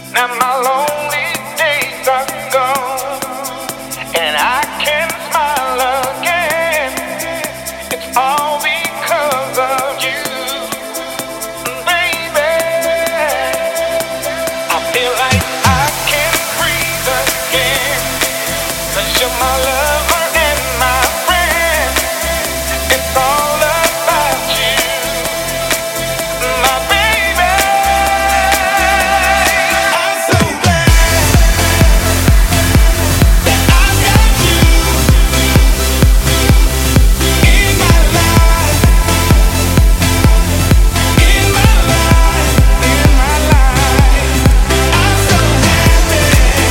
Now my lonely days are gone, and I can smile again. It's all because of you, baby. I feel like I can breathe again, 'cause you're my lover and my friend. It's all about you, my baby. I'm so glad that I got you in my life, in my life, in my life. I'm so happy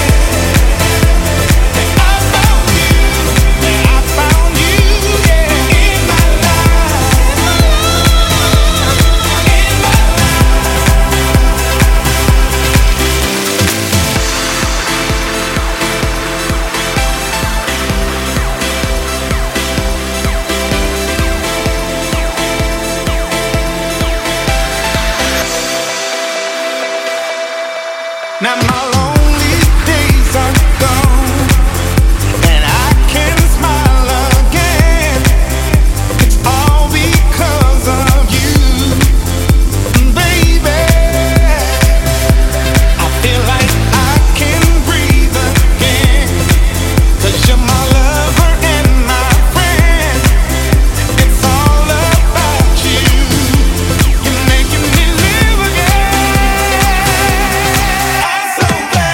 that I found you, yeah, in my life, in my Now my lonely days are gone, and I can smile again. It's all because of you, baby. I feel like I can breathe again, 'cause you're my lover and my friend. It's all about you. You're making me live again. I'm so glad.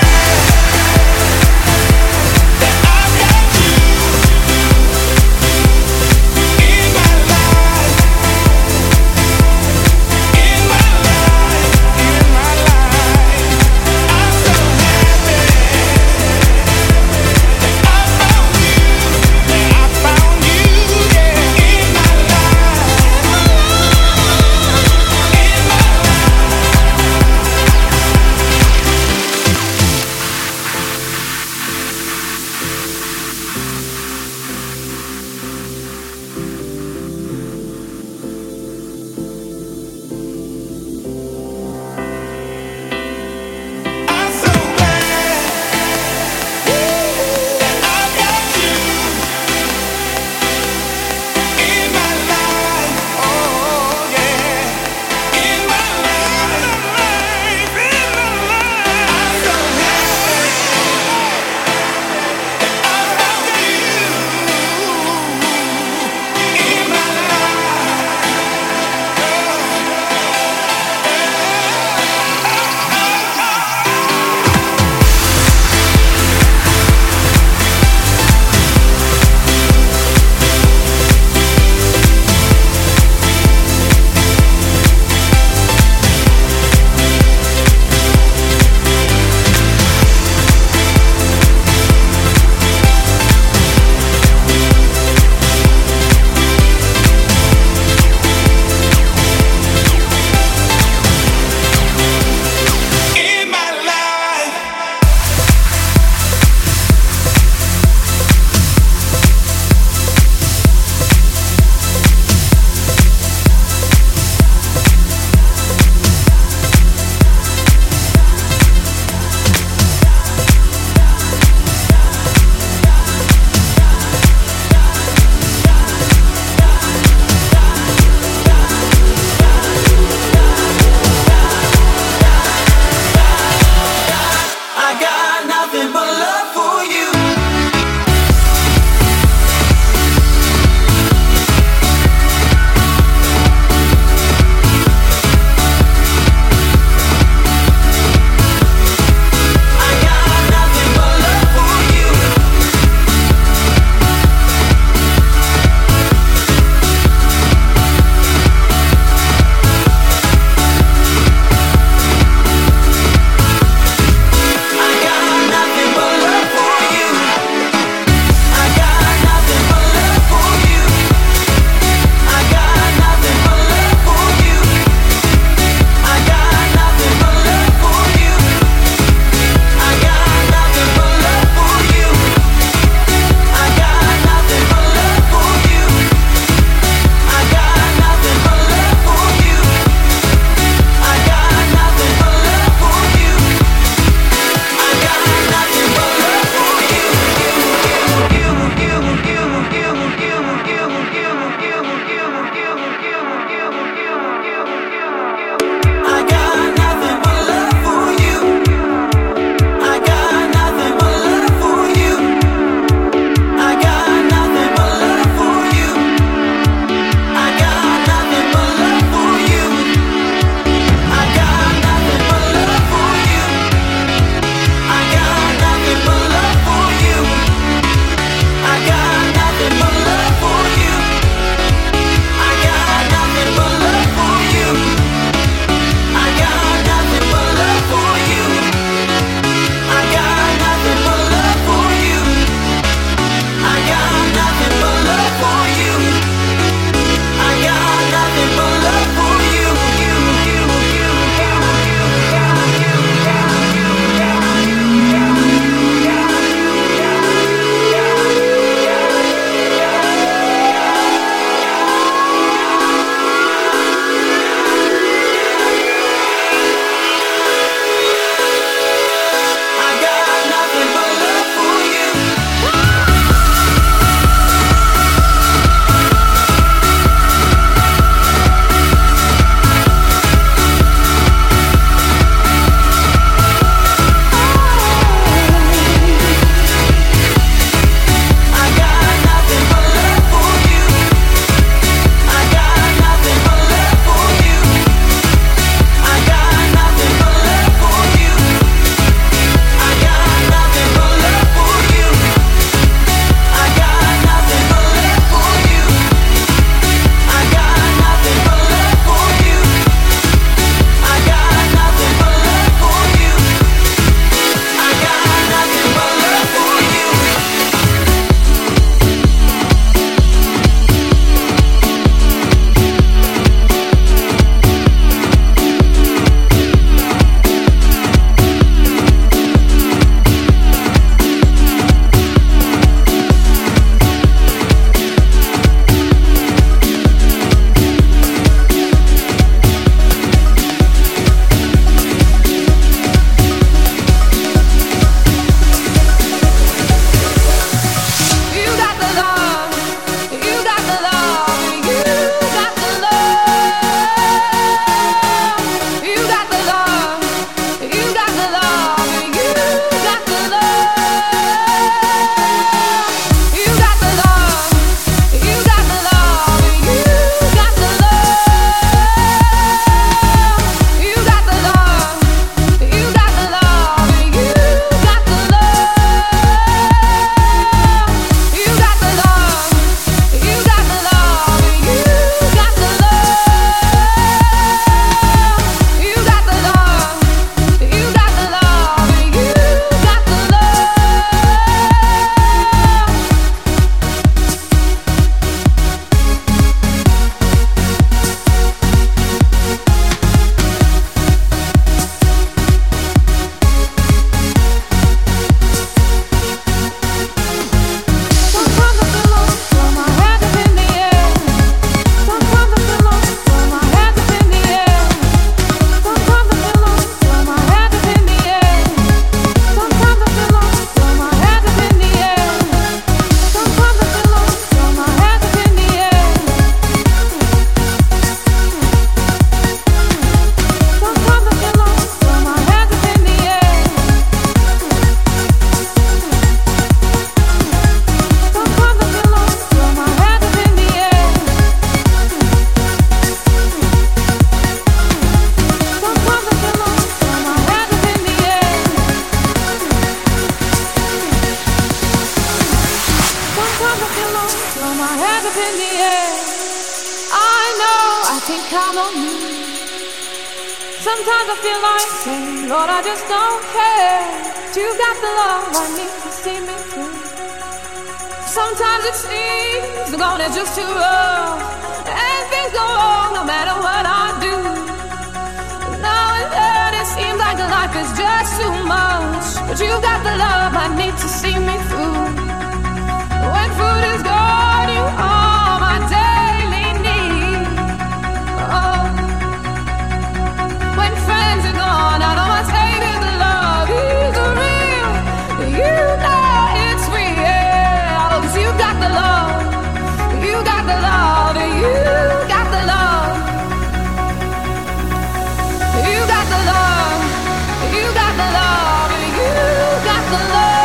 up in the air. I know I can count on you. Sometimes I feel like saying, Lord, I just don't care. But you got the love I need to see me through. Sometimes it seems the going is just too rough, and things go wrong no matter what I do. Now and then it seems like life is just too much, but you got the love I need to see me through. When food is gone, you are my daily need. Oh. When friends are gone, I know my saving the love is real. You know it's real, 'cause you got the love. You got the love. You got the love. You got the love. You got the love. You got the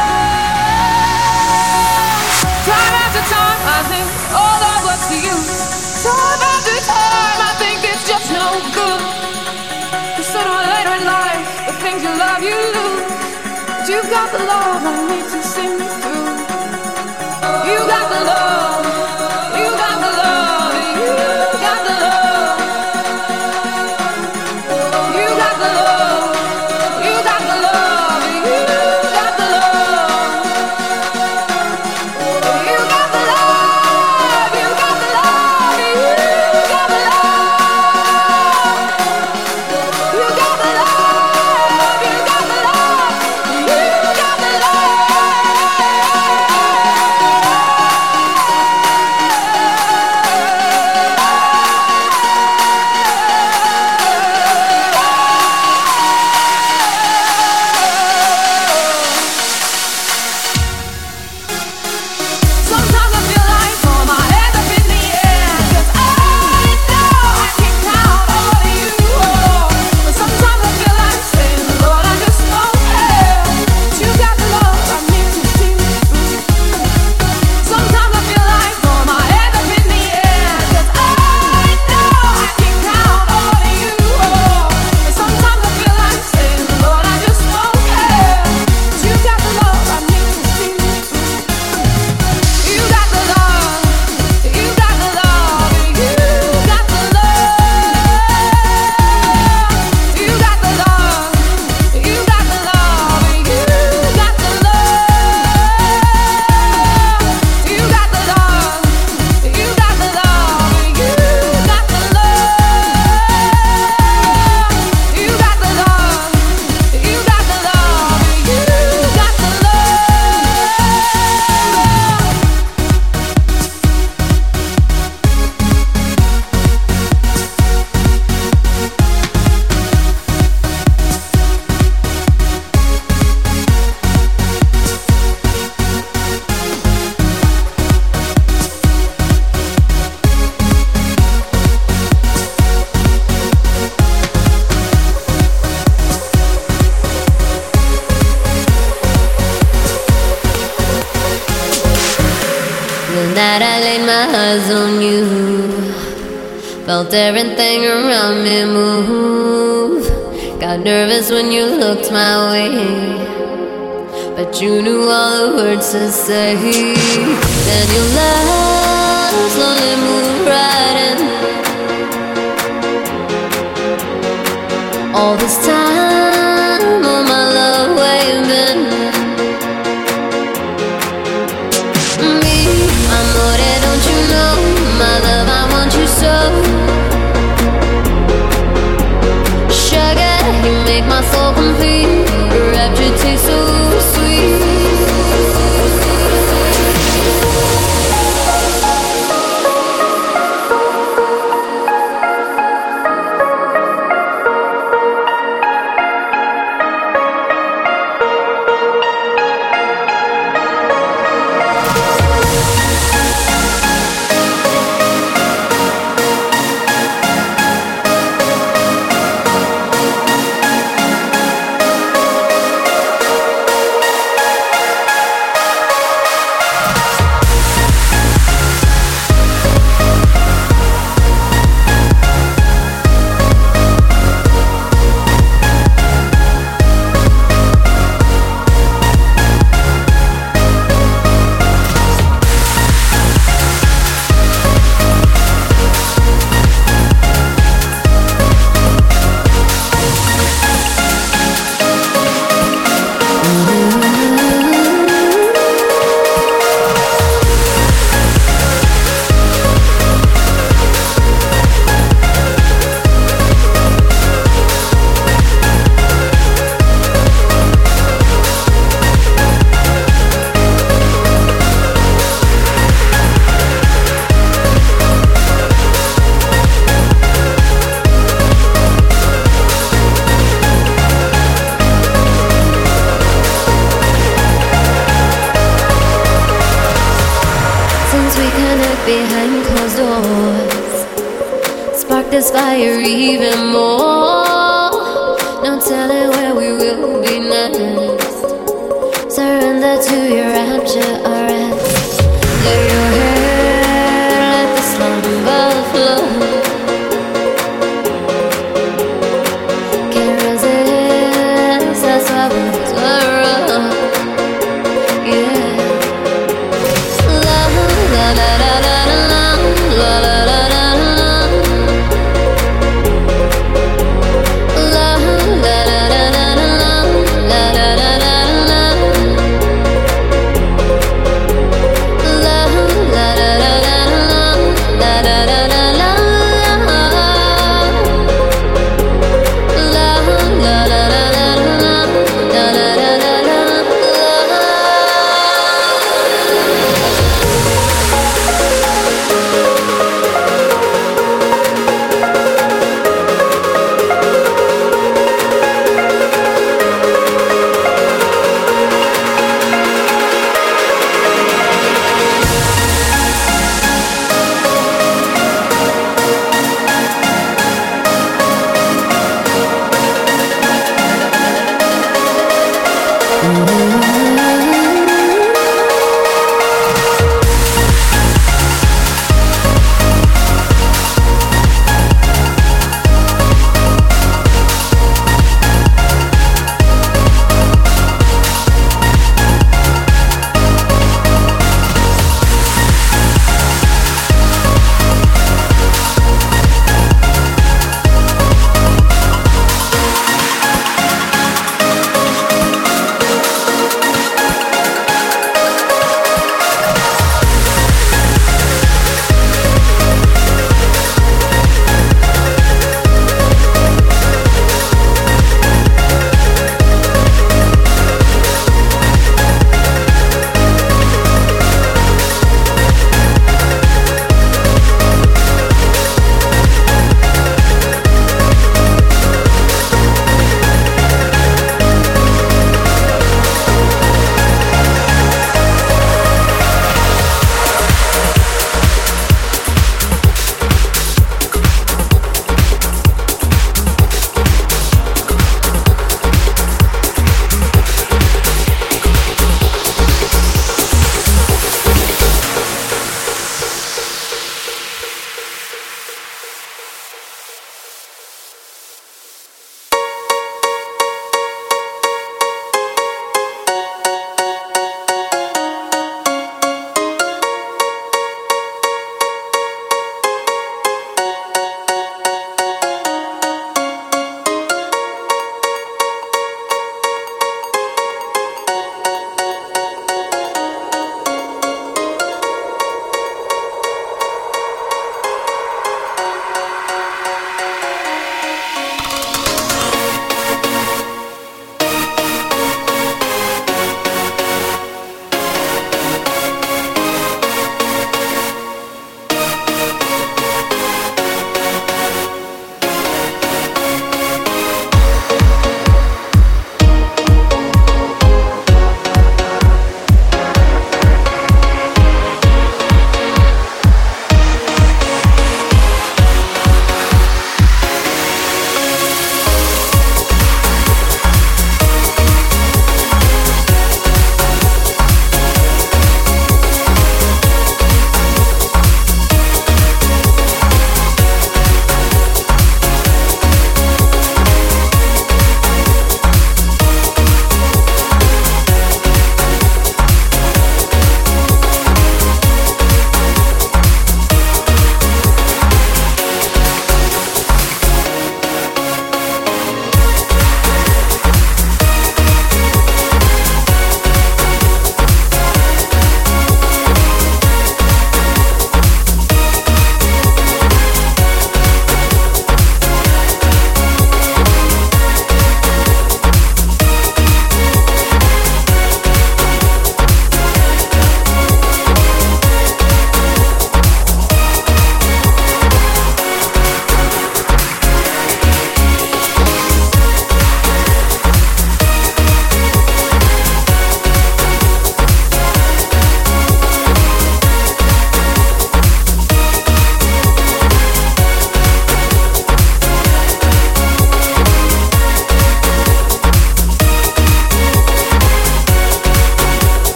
love. Time after time, I think, oh Lord, what's the use? Time after time, I think it's just no good. Sooner or later in life, the things you love you lose. But you've got the love I need to see me through. You got the love. You got the love. You got the love. You got the love. You got the love. You got the love. You got the love. You got the love. You got the love. You got the love, you got the love, you got the Sometimes I feel like throwing my hands up in the air, 'cause I know I can count on you. But sometimes I feel like saying, Lord, I just don't care. But you got the love I need to see me through. Sometimes I feel like throwing my hands up in the air, 'cause I know I can count on you. But sometimes I feel like saying, Lord, I just don't care. But you got the love I need to see me through. You got the love, you got the love, you got the love. You got the love, you got the love, you got the love. You got the love, you got the love, you got the love. You got the love, you got the love, you got the The night I laid my eyes on you, felt everything around me move. Got nervous when you looked my way, but you knew all the words to say. Then your love slowly moved right in. All this time, oh my love, where you been? Amore, don't you know, my love, I want you so. Sugar, you make my soul complete. Your rapture tastes so sweet. behind closed doors. Spark this fire even more. No telling where we will be next. Surrender to your rapture, arrest. Lay your head, let the slumber flow. Can't resist, that's why we're thorough. Yeah. La la la la la la la la la la. La la la la la la la la la la.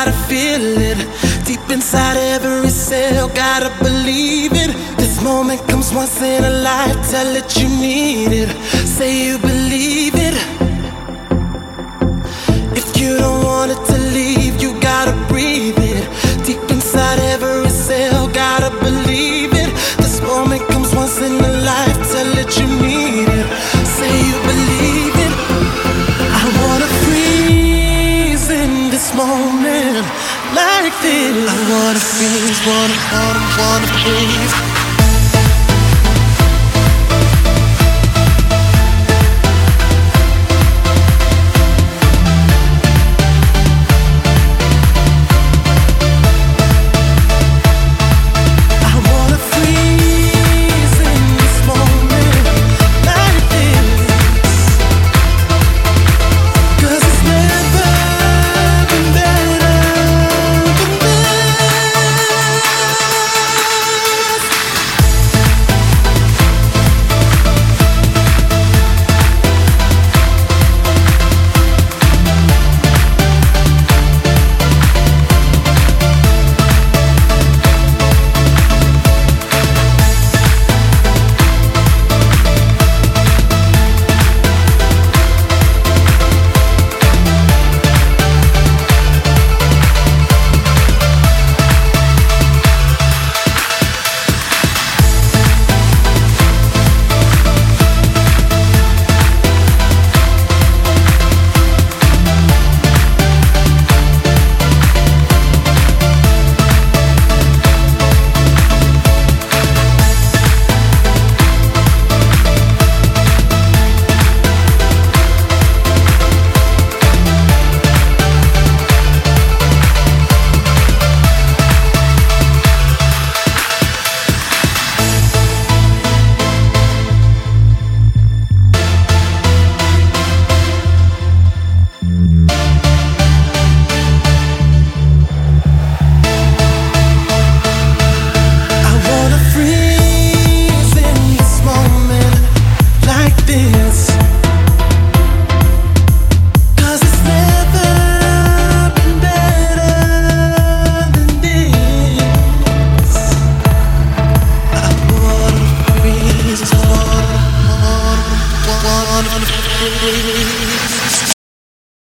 gotta feel it. Deep inside every cell, gotta believe it. This moment comes once in a life, tell it you need it. Say you believe it. If you don't want it to leave, you gotta breathe it. Deep inside every cell, gotta believe it. This moment comes once in a life, tell it you need it. Say you believe it. I wanna freeze in this moment like this. I wanna freeze, wanna breathe.